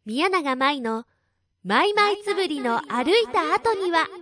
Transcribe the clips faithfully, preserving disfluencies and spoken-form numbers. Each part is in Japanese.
宮永舞のマイマイつぶりの歩いた後には。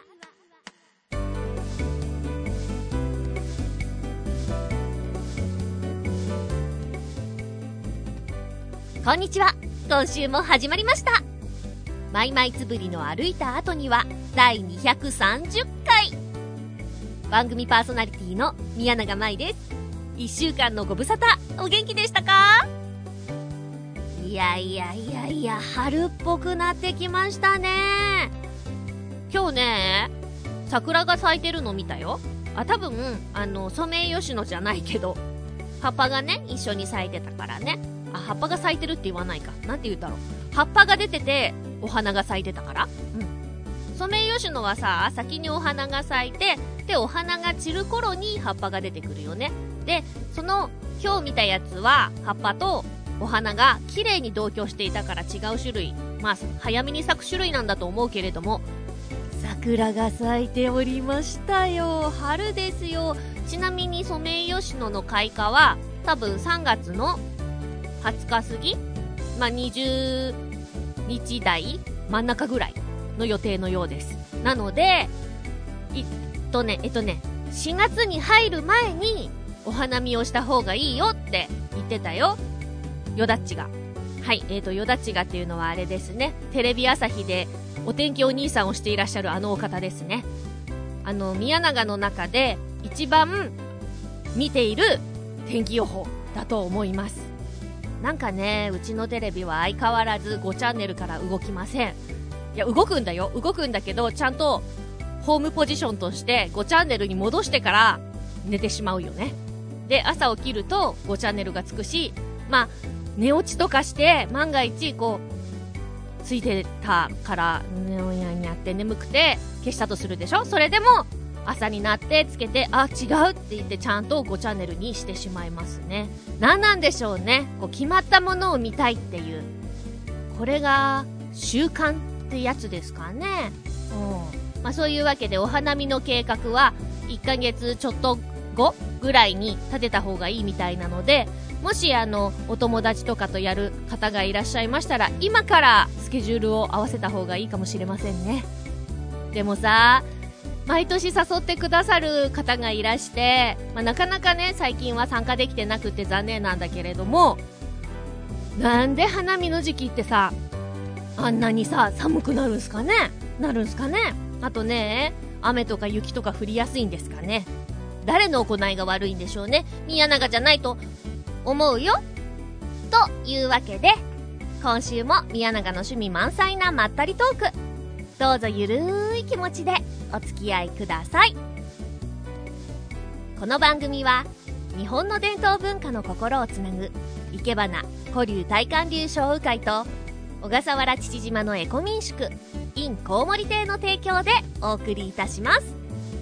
こんにちは。今週も始まりました。マイマイつぶりの歩いた後にはだいにひゃくさんじゅっかい。番組パーソナリティの宮永舞です。いっしゅうかんのご無沙汰、お元気でしたか？いやいやいやいや、春っぽくなってきましたね。今日ね、桜が咲いてるの見たよ。あ、多分あのソメイヨシノじゃないけど、葉っぱがね一緒に咲いてたからね。あ、葉っぱが咲いてるって言わないか、なんて言うんだろう、葉っぱが出ててお花が咲いてたから。うん、ソメイヨシノはさ、先にお花が咲いて、でお花が散る頃に葉っぱが出てくるよね。でその今日見たやつは葉っぱとお花が綺麗に同居していたから違う種類、まあ早めに咲く種類なんだと思うけれども、桜が咲いておりましたよ。春ですよ。ちなみにソメイヨシノの開花は多分さんがつのはつか過ぎ、まあにじゅうにち台真ん中ぐらいの予定のようです。なのでえっとねえっとねしがつに入る前にお花見をした方がいいよって言ってたよ、よだっちが。はい、えーとよだっちがっていうのはあれですね、テレビ朝日でお天気お兄さんをしていらっしゃるあのお方ですね。あの宮永の中で一番見ている天気予報だと思います。なんかね、うちのテレビは相変わらずごチャンネルから動きません。いや動くんだよ、動くんだけどちゃんとホームポジションとしてごチャンネルに戻してから寝てしまうよね。で朝起きるとごチャンネルがつくし、まあ寝落ちとかして万が一こうついてたからねおやにゃって眠くて消したとするでしょ。それでも朝になってつけて、あ違うって言ってちゃんとごチャンネルにしてしまいますね。なんなんでしょうね、こう決まったものを見たいっていう、これが習慣ってやつですかね。うん、まあそういうわけでお花見の計画はいっかげつちょっとごぐらいに立てた方がいいみたいなので、もしあのお友達とかとやる方がいらっしゃいましたら今からスケジュールを合わせた方がいいかもしれませんね。でもさ、毎年誘ってくださる方がいらして、まあ、なかなかね最近は参加できてなくて残念なんだけれども、なんで花見の時期ってさあんなにさ寒くなるんすかね、なるんすかね。あとね、雨とか雪とか降りやすいんですかね。誰の行いが悪いんでしょうね。宮永じゃないと思うよ。というわけで今週も宮永の趣味満載なまったりトーク、どうぞゆるーい気持ちでお付き合いください。この番組は日本の伝統文化の心をつなぐいけばな古流大韓流小鵜会と小笠原父島のエコ民宿 in コウモリ亭の提供でお送りいたします。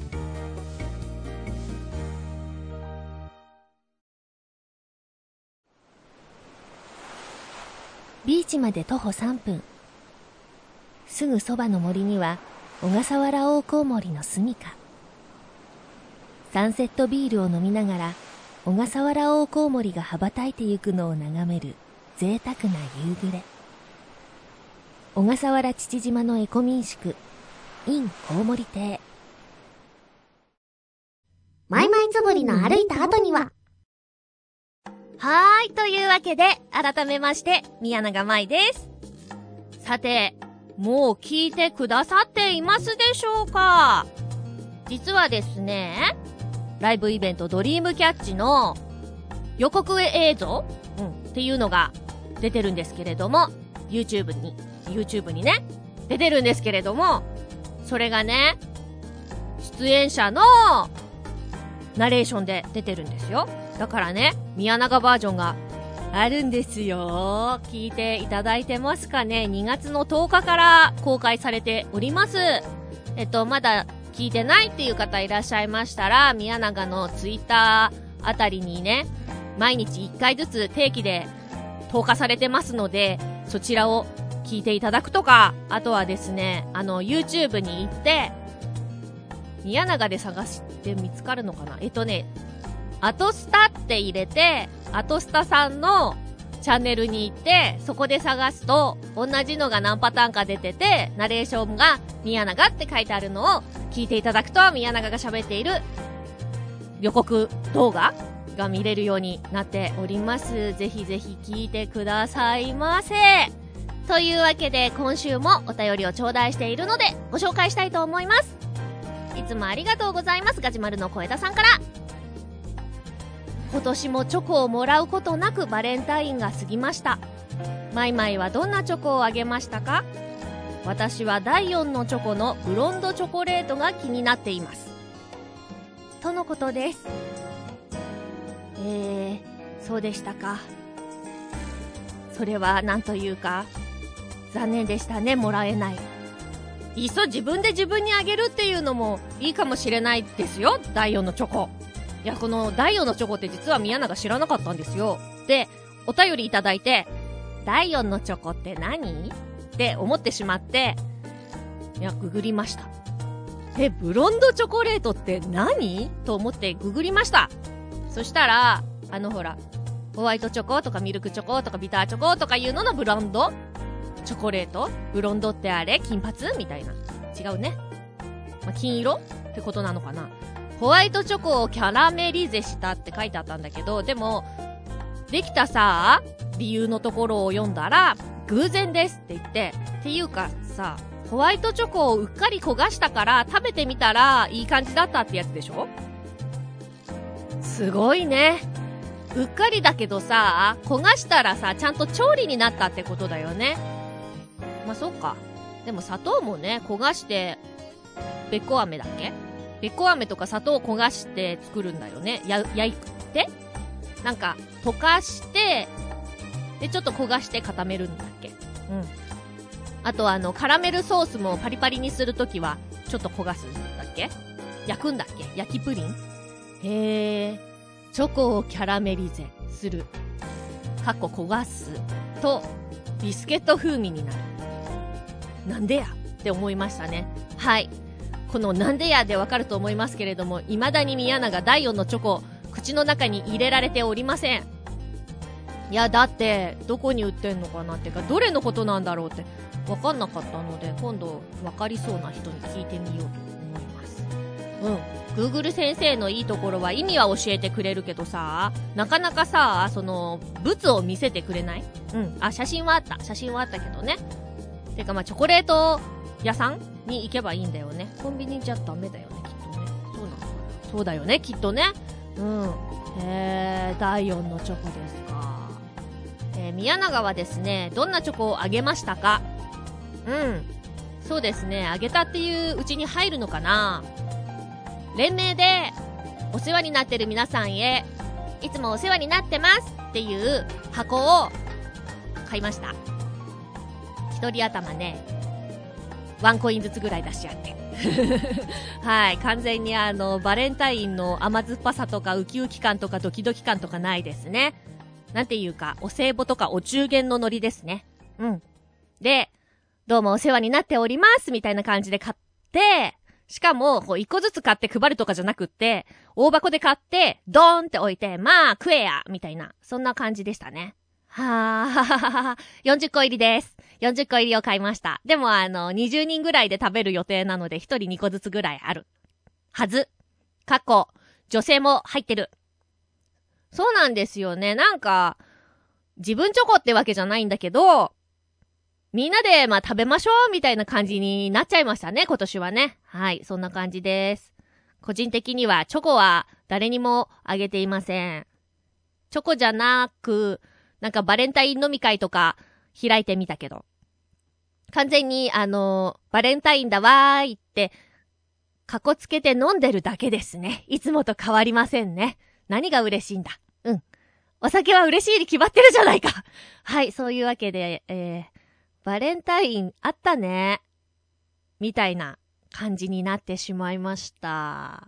ビーチまで徒歩さんぷん。すぐそばの森には小笠原大コウモリの住処。サンセットビールを飲みながら小笠原大コウモリが羽ばたいてゆくのを眺める贅沢な夕暮れ。小笠原父島のエコ民宿 in コウモリ亭。マイマイつぶりの歩いた後には。はーい、というわけで改めまして宮永舞です。さて、もう聞いてくださっていますでしょうか。実はですね、ライブイベントドリームキャッチの予告映像、うん、っていうのが出てるんですけれども、 YouTube に YouTube にね出てるんですけれども、それがね出演者のナレーションで出てるんですよ。だからね、宮永バージョンがあるんですよ。聞いていただいてますかね。にがつのとおかから公開されております。えっとまだ聞いてないっていう方いらっしゃいましたら、宮永のツイッターあたりにね毎日いっかいずつ定期で投下されてますので、そちらを聞いていただくとか、あとはですね、あの YouTube に行って宮永で探して見つかるのかな。えっとねアトスタって入れて、アトスタさんのチチャンネルに行って、そこで探すと、同じのが何パターンか出てて、ナレーションが宮永って書いてあるのを聞いていただくと、宮永が喋っている予告動画が見れるようになっております。ぜひぜひ聞いてくださいませ。というわけで、今週もお便りを頂戴しているので、ご紹介したいと思います。いつもありがとうございます。ガジマルの小枝さんから。今年もチョコをもらうことなくバレンタインが過ぎました。マイマイはどんなチョコをあげましたか？私はだいよんのチョコのブロンドチョコレートが気になっています。とのことです。えー、そうでしたか。それはなんというか、残念でしたね、もらえない。いっそ自分で自分にあげるっていうのもいいかもしれないですよ、だいよんのチョコ。いや、このだいよんのチョコって実は宮永知らなかったんですよ。で、お便りいただいて、だいよんのチョコって何？って思ってしまって、いや、ググりました。え、ブロンドチョコレートって何？と思ってググりました。そしたら、あのほら、ホワイトチョコとかミルクチョコとかビターチョコとかいうののブロンドチョコレート？ブロンドってあれ？金髪？みたいな。違うね。まあ、金色ってことなのかな。ホワイトチョコをキャラメリゼしたって書いてあったんだけど、でも、できたさ、理由のところを読んだら、偶然ですって言って、っていうかさ、ホワイトチョコをうっかり焦がしたから食べてみたらいい感じだったってやつでしょ？すごいね。うっかりだけどさ、焦がしたらさ、ちゃんと調理になったってことだよね。まあ、そっか。でも砂糖もね、焦がして、べっこ飴だっけ？べっこ飴とか砂糖を焦がして作るんだよね。や、焼いてなんか、溶かして、で、ちょっと焦がして固めるんだっけ？うん。あとあの、カラメルソースもパリパリにするときは、ちょっと焦がすんだっけ？焼くんだっけ？焼きプリン？へー。チョコをキャラメリゼする。かっこ焦がす。と、ビスケット風味になる。なんでやって思いましたね。はい。このなんでやでわかると思いますけれども、未だに宮永だいよんのチョコ、口の中に入れられておりません。いや、だって、どこに売ってんのかなってか、どれのことなんだろうって、わかんなかったので、今度、わかりそうな人に聞いてみようと思います。うん。Google 先生のいいところは意味は教えてくれるけどさ、なかなかさ、その、物を見せてくれない？うん。あ、写真はあった。写真はあったけどね。てかまあ、チョコレート屋さんに行けばいいんだよね。コンビニじゃダメだよね、きっとね。そうなのかな。そうだよね、きっとね。うん。へー、だいよんのチョコですか。えー、宮永はですね、どんなチョコをあげましたか？うん。そうですね、あげたっていううちに入るのかな。連名で、お世話になってる皆さんへ、いつもお世話になってますっていう箱を買いました。一人頭ね、ワンコインずつぐらい出しちゃってはい、完全にあのバレンタインの甘酸っぱさとかウキウキ感とかドキドキ感とかないですね。なんていうかお歳暮とかお中元のノリですね。うん。で、どうもお世話になっておりますみたいな感じで買って、しかもこう一個ずつ買って配るとかじゃなくって、大箱で買ってドーンって置いて、まあ食えやみたいな、そんな感じでしたね。はーよんじゅっこ入りです。よんじゅっこ入りを買いました。でもあのにじゅうにんぐらいで食べる予定なのでひとりにこずつぐらいあるはず。過去女性も入ってる。そうなんですよね。なんか自分チョコってわけじゃないんだけど、みんなでまあ食べましょうみたいな感じになっちゃいましたね、今年はね。はい、そんな感じです。個人的にはチョコは誰にもあげていません。チョコじゃなくなんかバレンタイン飲み会とか開いてみたけど、完全にあのバレンタインだわーいってかこつけて飲んでるだけですね。いつもと変わりませんね。何が嬉しいんだ。うん。お酒は嬉しいに決まってるじゃないか。はい、そういうわけで、えー、バレンタインあったね。みたいな感じになってしまいました。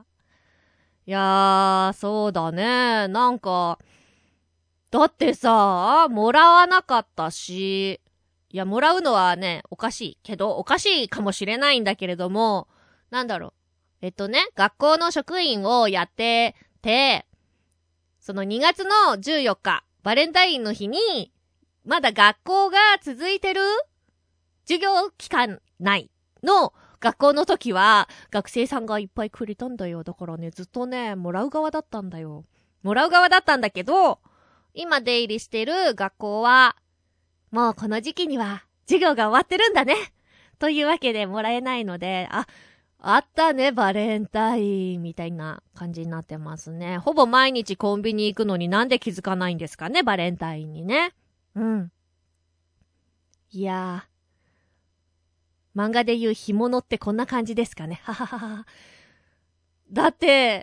いやー、そうだね。なんか、だってさ、もらわなかったし、いや、もらうのはね、おかしいけど、おかしいかもしれないんだけれども、なんだろう。えっとね、学校の職員をやってて、そのにがつのじゅうよっか、バレンタインの日に、 まだ学校が続いてる授業期間内の学校の時は学生さんがいっぱいくれたんだよ。だからね、ずっとね、もらう側だったんだよ。もらう側だったんだけど、今出入りしてる学校は、もうこの時期には授業が終わってるんだね。というわけでもらえないので、あ、あったね、バレンタインみたいな感じになってますね。ほぼ毎日コンビニ行くのになんで気づかないんですかね、バレンタインにね。うん。いやー、漫画で言う干物ってこんな感じですかね。はははは。だって、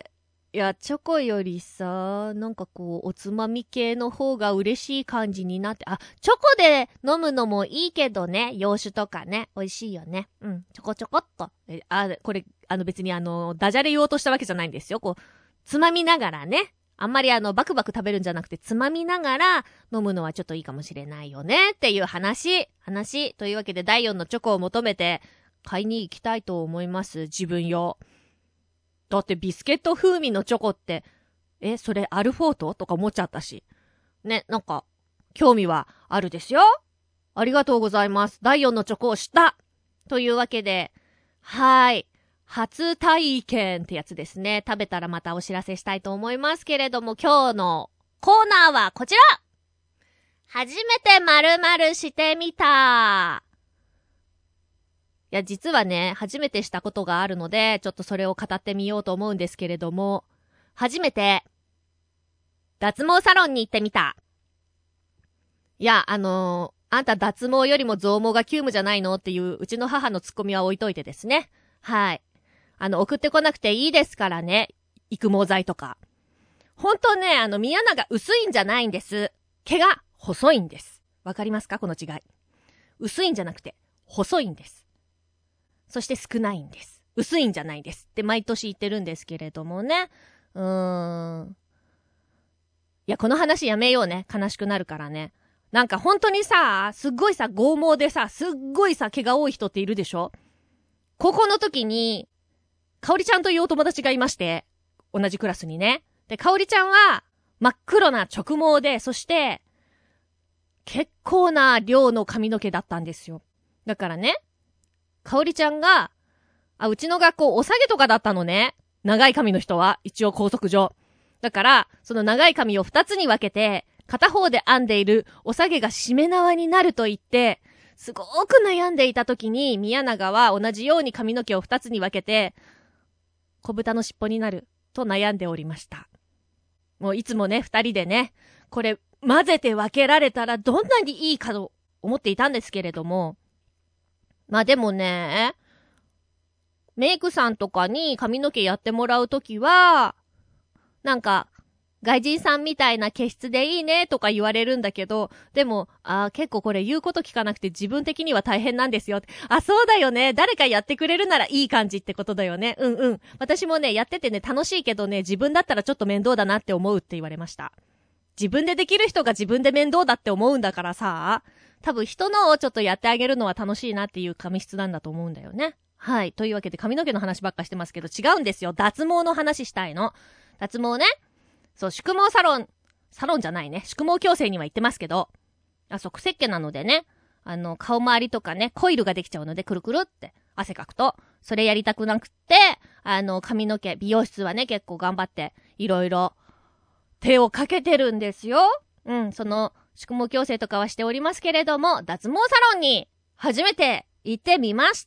いや、チョコよりさ、なんかこう、おつまみ系の方が嬉しい感じになって、あ、チョコで飲むのもいいけどね、洋酒とかね、美味しいよね。うん、ちょこちょこっと。え、あ、これ、あの別にあの、ダジャレ言おうとしたわけじゃないんですよ。こう、つまみながらね。あんまりあの、バクバク食べるんじゃなくて、つまみながら飲むのはちょっといいかもしれないよね、っていう話、話。というわけで、だいよんのチョコを求めて、買いに行きたいと思います、自分用。だってビスケット風味のチョコって、え、それアルフォートとか思っちゃったし。ね、なんか、興味はあるですよ。ありがとうございます。だいよんのチョコを知った。というわけで、はーい。初体験ってやつですね。食べたらまたお知らせしたいと思いますけれども、今日のコーナーはこちら。初めて〇〇してみた。いや、実はね、初めてしたことがあるので、ちょっとそれを語ってみようと思うんですけれども、初めて、脱毛サロンに行ってみた。いや、あのー、あんた脱毛よりも増毛が急務じゃないのっていう、うちの母のツッコミは置いといてですね。はい。あの、送ってこなくていいですからね。育毛剤とか。ほんとね、あの、宮永薄いんじゃないんです。毛が細いんです。わかりますかこの違い。薄いんじゃなくて、細いんです。そして少ないんです。薄いんじゃないですって毎年言ってるんですけれどもね。うーん。いや、この話やめようね。悲しくなるからね。なんか本当にさ、すっごいさ、剛毛でさ、すっごいさ、毛が多い人っているでしょ？高校の時に、かおりちゃんというお友達がいまして、同じクラスにね。で、かおりちゃんは、真っ黒な直毛で、そして、結構な量の髪の毛だったんですよ。だからね、かおりちゃんが、あ、うちの学校お下げとかだったのね。長い髪の人は、一応校則上。だから、その長い髪を二つに分けて、片方で編んでいるお下げがしめ縄になると言って、すごく悩んでいた時に、宮永は同じように髪の毛を二つに分けて、小豚の尻尾になると悩んでおりました。もういつもね、二人でね、これ混ぜて分けられたらどんなにいいかと思っていたんですけれども、まあでもね、メイクさんとかに髪の毛やってもらうときは、なんか、外人さんみたいな毛質でいいねとか言われるんだけど、でも、あー結構これ言うこと聞かなくて自分的には大変なんですよ。あ、そうだよね。誰かやってくれるならいい感じってことだよね。うんうん。私もね、やっててね、楽しいけどね、自分だったらちょっと面倒だなって思うって言われました。自分でできる人が自分で面倒だって思うんだからさ、多分人のをちょっとやってあげるのは楽しいなっていう髪質なんだと思うんだよね。はい。というわけで髪の毛の話ばっかしてますけど違うんですよ。脱毛の話したいの。脱毛ね。そう、宿毛サロン、サロンじゃないね。宿毛矯正には行ってますけど、あ、そう、癖っ気なのでね。あの、顔周りとかね、コイルができちゃうので、くるくるって汗かくと、それやりたくなくって、あの、髪の毛、美容室はね、結構頑張って、いろいろ、手をかけてるんですよ。うん、その、宿毛矯正とかはしておりますけれども、脱毛サロンに、初めて行ってみました。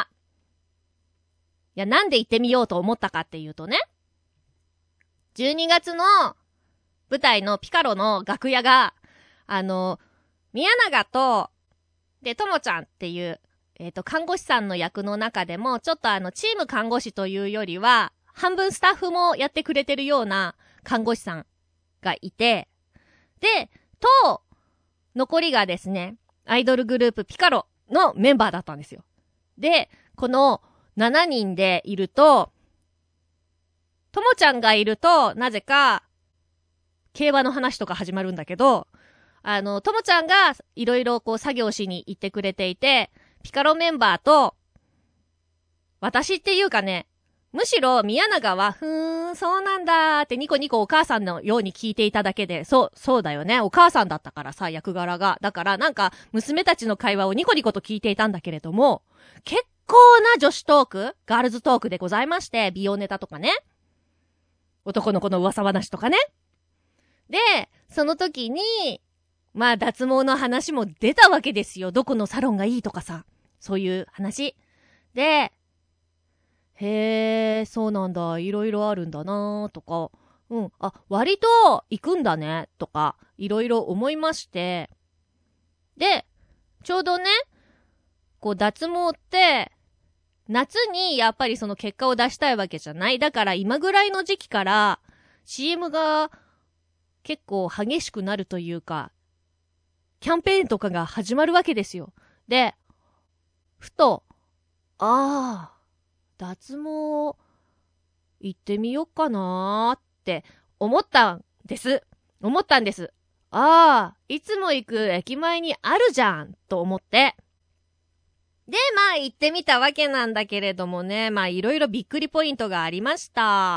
いや、なんで行ってみようと思ったかっていうとね、じゅうにがつの舞台のピカロの楽屋が、あの、宮永と、で、ともちゃんっていう、えっと、看護師さんの役の中でも、ちょっとあの、チーム看護師というよりは、半分スタッフもやってくれてるような看護師さんがいて、で、と、残りがですね、アイドルグループピカロのメンバーだったんですよ。で、このしちにんでいると、ともちゃんがいると、なぜか、競馬の話とか始まるんだけど、あの、ともちゃんがいろいろこう作業しに行ってくれていて、ピカロメンバーと、私っていうかね、 むしろ宮永は、ふーん、そうなんだーってニコニコお母さんのように聞いていただけで、そう、そうだよね。お母さんだったからさ、役柄が。だからなんか、娘たちの会話をニコニコと聞いていたんだけれども、結構な女子トーク、ガールズトークでございまして、美容ネタとかね。男の子の噂話とかね。で、その時に、まあ脱毛の話も出たわけですよ。どこのサロンがいいとかさ。そういう話。で、へー、そうなんだ。いろいろあるんだなーとか。うん。あ、割と行くんだね。とか、いろいろ思いまして。で、ちょうどね、こう脱毛って、夏にやっぱりその結果を出したいわけじゃない。だから今ぐらいの時期から シーエム が結構激しくなるというか、キャンペーンとかが始まるわけですよ。で、ふと、あー、脱毛行ってみようかなーって思ったんです。思ったんです。あー、いつも行く駅前にあるじゃんと思って。で、まあ行ってみたわけなんだけれどもね、まあいろいろびっくりポイントがありました。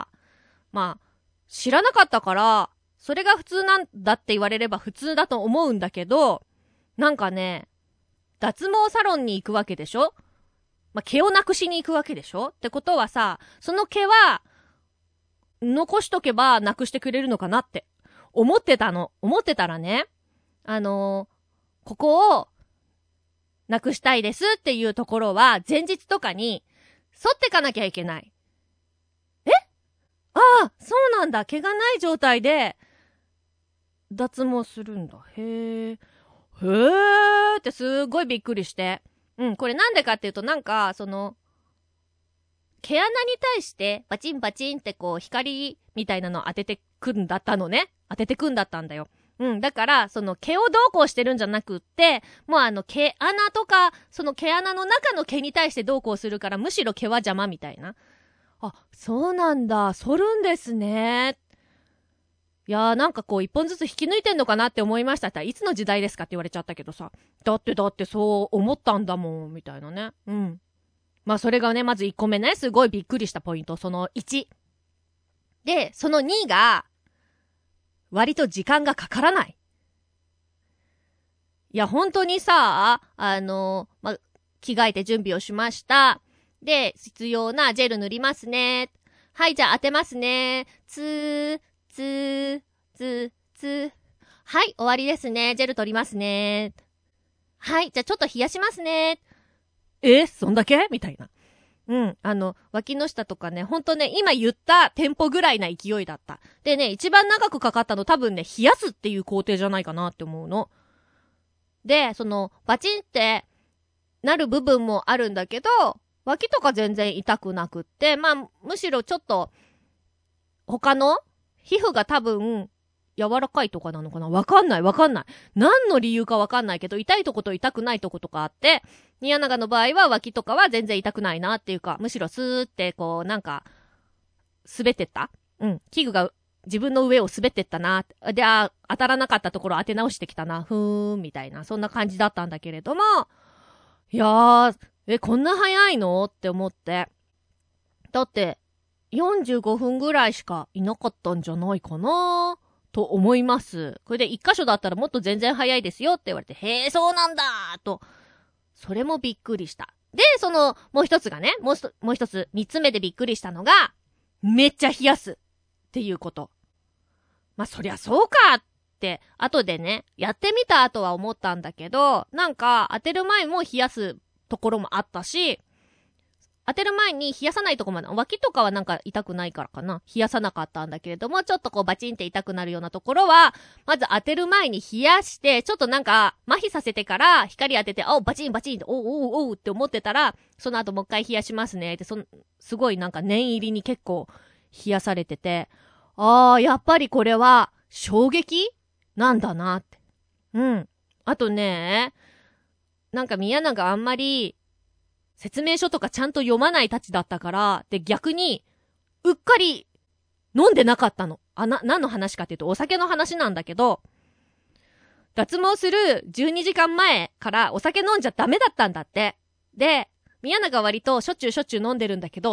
まあ、知らなかったから、それが普通なんだって言われれば普通だと思うんだけど、なんかね、脱毛サロンに行くわけでしょ？まあ、毛をなくしに行くわけでしょ？ってことはさ、その毛は、残しとけばなくしてくれるのかなって思ってたの。思ってたらね、あのー、ここを、なくしたいですっていうところは、前日とかに、剃ってかなきゃいけない。え？ああ、そうなんだ。毛がない状態で、脱毛するんだ。へー。へーってすごいびっくりして。うん、これなんでかっていうと、なんか、その、毛穴に対して、バチンバチンってこう、光みたいなのを当ててくんだったのね。当ててくんだったんだよ。うん、だから、その毛をどうこうしてるんじゃなくって、もうあの毛穴とか、その毛穴の中の毛に対してどうこうするから、むしろ毛は邪魔みたいな。あ、そうなんだ。剃るんですね。いやーなんかこう一本ずつ引き抜いてんのかなって思いましたって、いつの時代ですかって言われちゃったけどさ。だってだってそう思ったんだもん、みたいなね。うん。まあそれがね、まずいっこめね、すごいびっくりしたポイント、そのいち。で、そのにが、割と時間がかからない。いや、本当にさ、あの、ま、着替えて準備をしました。で、必要なジェル塗りますね。はい、じゃあ当てますね。つー、つー、つー、つー。はい、終わりですね。ジェル取りますね。はい、じゃあちょっと冷やしますね。え、そんだけみたいな。うん。あの、脇の下とかね、ほんとね、今言ったテンポぐらいな勢いだった。でね、一番長くかかったの多分ね、冷やすっていう工程じゃないかなって思うの。で、その、バチンってなる部分もあるんだけど、脇とか全然痛くなくって、まあ、むしろちょっと、他の皮膚が多分、柔らかいとかなのかな？わかんないわかんない。何の理由かわかんないけど、痛いとこと痛くないとことかあって、宮永の場合は脇とかは全然痛くないなっていうか、むしろスーってこう、なんか、滑ってった？うん。器具が自分の上を滑ってったな。で、あ、当たらなかったところ当て直してきたな。ふーん、みたいな。そんな感じだったんだけれども、いやー、え、こんな早いのって思って。だって、よんじゅうごふんぐらいしかいなかったんじゃないかなと思います。これで一箇所だったらもっと全然早いですよって言われて、へー、そうなんだーと、それもびっくりした。で、その、もう一つがね、もう一つ、もう一つ、三つ目でびっくりしたのが、めっちゃ冷やすっていうこと。まあ、そりゃそうかって、後でね、やってみた後は思ったんだけど、なんか、当てる前も冷やすところもあったし、当てる前に冷やさないとこまで、脇とかはなんか痛くないからかな。冷やさなかったんだけれども、ちょっとこうバチンって痛くなるようなところは、まず当てる前に冷やして、ちょっとなんか麻痺させてから光当てて、おバチンバチンって、おうおうおうって思ってたら、その後もう一回冷やしますねって、その、すごいなんか念入りに結構冷やされてて、あー、やっぱりこれは衝撃なんだなって。うん。あとね、なんか宮永あんまり、説明書とかちゃんと読まないたちだったから、で逆に、うっかり飲んでなかったの。あ、な、何の話かっていうとお酒の話なんだけど、脱毛するじゅうにじかんまえからお酒飲んじゃダメだったんだって。で、宮永割としょっちゅうしょっちゅう飲んでるんだけど、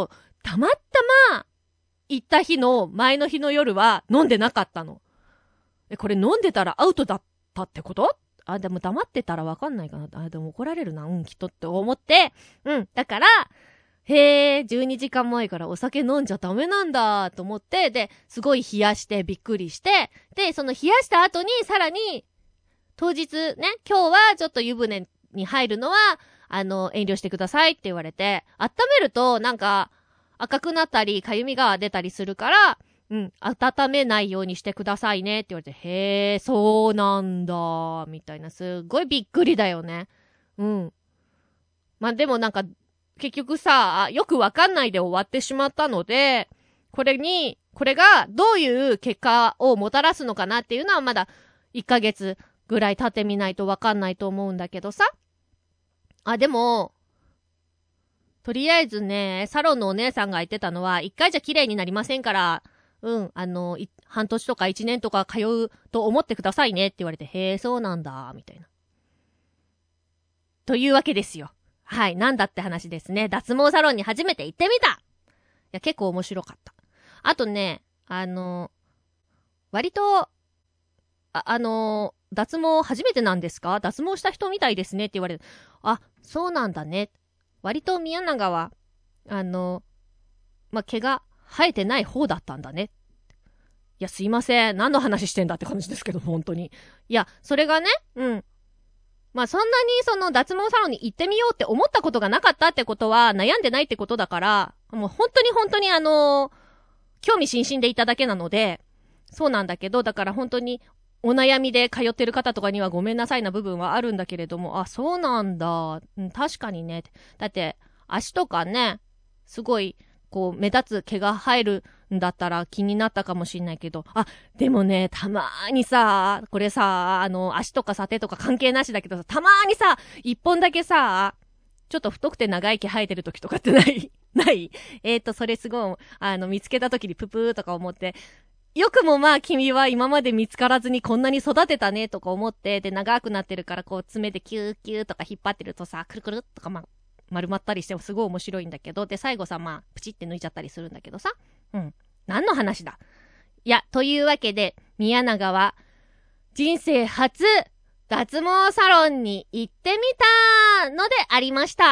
たまたま行った日の前の日の夜は飲んでなかったの。え、これ飲んでたらアウトだったってこと？あ、でも黙ってたらわかんないかな。あ、でも怒られるな。うん、きっとって思って。うん。だから、へー、じゅうにじかんまえからお酒飲んじゃダメなんだと思って、で、すごい冷やしてびっくりして、で、その冷やした後にさらに、当日ね、今日はちょっと湯船に入るのは、あの、遠慮してくださいって言われて、温めるとなんか赤くなったり、かゆみが出たりするから、うん、温めないようにしてくださいねって言われて、へー、そうなんだ、みたいな、すっごいびっくりだよね。うん。まあ、でもなんか、結局さ、よくわかんないで終わってしまったので、これに、これがどういう結果をもたらすのかなっていうのはまだいっかげつぐらい経ってみないとわかんないと思うんだけどさ。あ、でも、とりあえずね、サロンのお姉さんが言ってたのは、いっかいじゃ綺麗になりませんから、うん、あの、半年とかいちねんとか通うと思ってくださいねって言われて、へー、そうなんだ、みたいな。というわけですよ。はい、なんだって話ですね。脱毛サロンに初めて行ってみた。いや、結構面白かった。あとね、あの、割と、あ、あの、脱毛初めてなんですか？脱毛した人みたいですねって言われる。あ、そうなんだね。割と宮永は、あの、ま毛が生えてない方だったんだね。いや、すいません。何の話してんだって感じですけど、本当に。いや、それがね、うん。まあ、そんなにその脱毛サロンに行ってみようって思ったことがなかったってことは悩んでないってことだから、もう本当に本当にあのー、興味津々でいただけなので、そうなんだけど、だから本当にお悩みで通ってる方とかにはごめんなさいな部分はあるんだけれども、あ、そうなんだ。うん、確かにね。だって足とかね、すごいこう目立つ毛が生えるんだったら気になったかもしんないけど、あ、でもね、たまーにさ、これさ、あの、足とかさ手とか関係なしだけどさ、たまーにさ、一本だけさ、ちょっと太くて長い毛生えてる時とかってないないえーと、それすごい、あの、見つけた時にププーとか思って、よくもまあ君は今まで見つからずにこんなに育てたねとか思って、で、長くなってるからこう爪でキューキューとか引っ張ってるとさ、くるくるとかまあ、丸まったりしてもすごい面白いんだけど、で、最後さ、まあ、プチって抜いちゃったりするんだけどさ。うん。何の話だ？いや、というわけで、宮永は、人生初、脱毛サロンに行ってみたのでありました。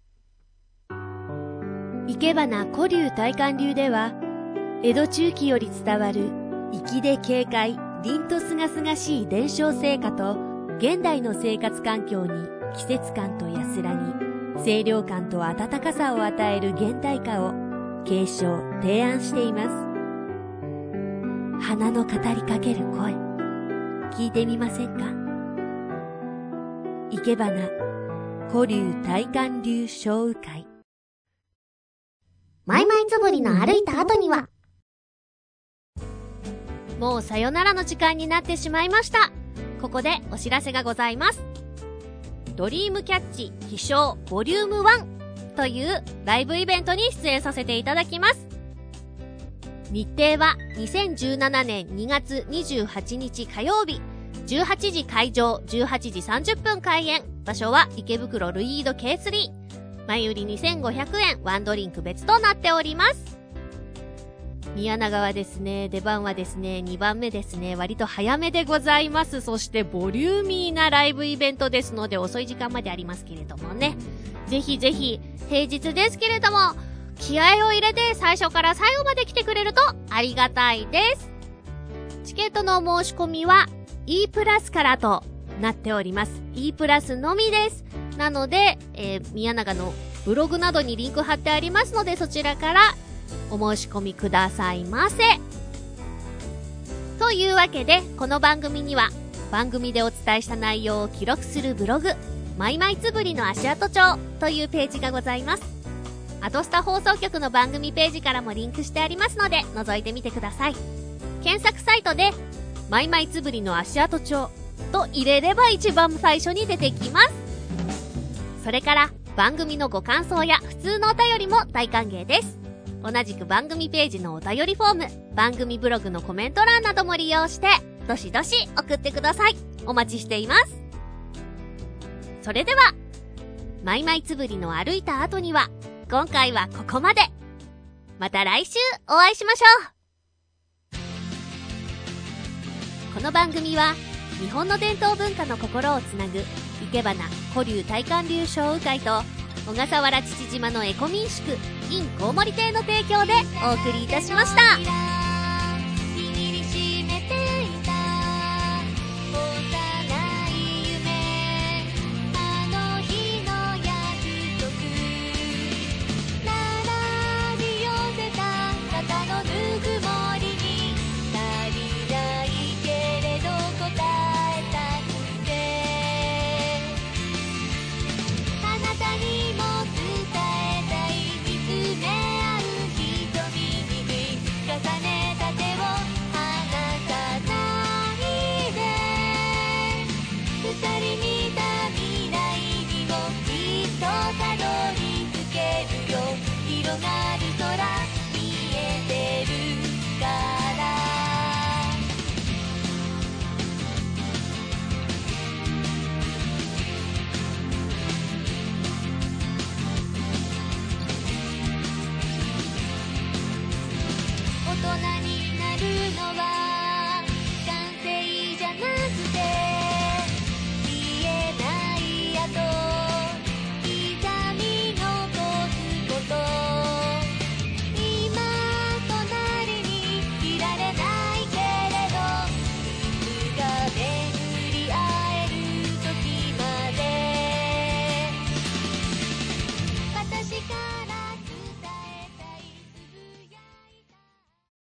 生け花古流大観流では、江戸中期より伝わる、粋で軽快、凛とすがすがしい伝承成果と、現代の生活環境に季節感と安らぎ、清涼感と温かさを与える現代化を継承・提案しています。花の語りかける声、聞いてみませんか？生け花古流大観流小雨会。 マイマイつぶりの歩いた後には、 もうさよならの時間になってしまいました。ここでお知らせがございます。ドリームキャッチ飛翔ボリュームワンというライブイベントに出演させていただきます。日程はにせんじゅうななねんにがつにじゅうはちにち火曜日、じゅうはちじ開場、じゅうはちじさんじゅっぷん開演。場所は池袋ルイード ケースリー。前売りにせんごひゃくえん、ワンドリンク別となっております。宮永はですね、出番はですね、にばんめですね、割と早めでございます。そしてボリューミーなライブイベントですので、遅い時間までありますけれどもね、ぜひぜひ平日ですけれども気合を入れて最初から最後まで来てくれるとありがたいです。チケットの申し込みは E プラスからとなっております。 E プラスのみです。なので、えー、宮永のブログなどにリンク貼ってありますので、そちらからお申し込みくださいませ。というわけで、この番組には番組でお伝えした内容を記録するブログ、マイマイつぶりの足跡帳というページがございます。アトスタ放送局の番組ページからもリンクしてありますので、覗いてみてください。検索サイトでマイマイつぶりの足跡帳と入れれば一番最初に出てきます。それから番組のご感想や普通のお便りも大歓迎です。同じく番組ページのお便りフォーム、番組ブログのコメント欄なども利用してどしどし送ってください。お待ちしています。それではマイマイつぶりの歩いた後には、今回はここまで。 また来週お会いしましょう。この番組は日本の伝統文化の心をつなぐいけばな古流大観流商雨会と小笠原父島のエコ民宿 in コウモリ亭の提供でお送りいたしました。重ね